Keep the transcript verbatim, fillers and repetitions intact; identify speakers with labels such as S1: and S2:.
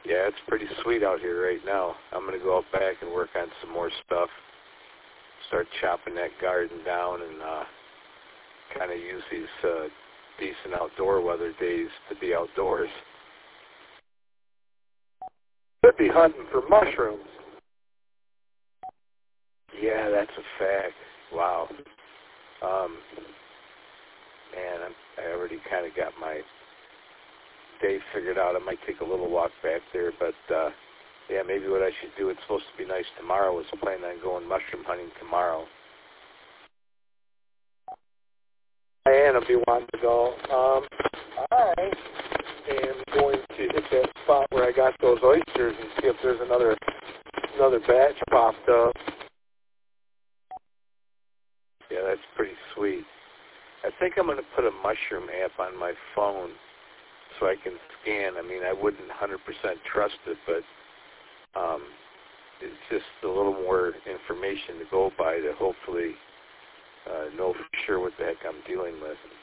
S1: Yeah, it's pretty sweet out here right now. I'm going to go out back and work on some more stuff. Start chopping that garden down and uh, kind of use these uh, decent outdoor weather days to be outdoors.
S2: Could be hunting for mushrooms.
S1: Yeah, that's a fact. Wow. Um, man, I'm, I already kind of got my day figured out. I might take a little walk back there, but uh, yeah, maybe what I should do, it's supposed to be nice tomorrow, is plan on going mushroom hunting tomorrow.
S2: And I'll be wanting to go. Um, I am going to hit that spot where I got those oysters and see if there's another another batch popped up.
S1: Yeah, that's pretty sweet. I think I'm going to put a mushroom app on my phone so I can scan. I mean, I wouldn't one hundred percent trust it, but um, it's just a little more information to go by to hopefully uh, know for sure what the heck I'm dealing with.